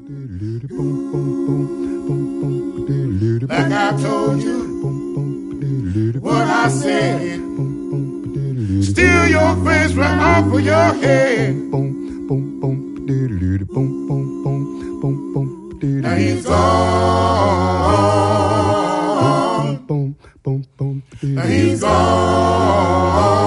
Like I told you what I said. Steal your face right off of your head. Now he's gone. Now he's gone.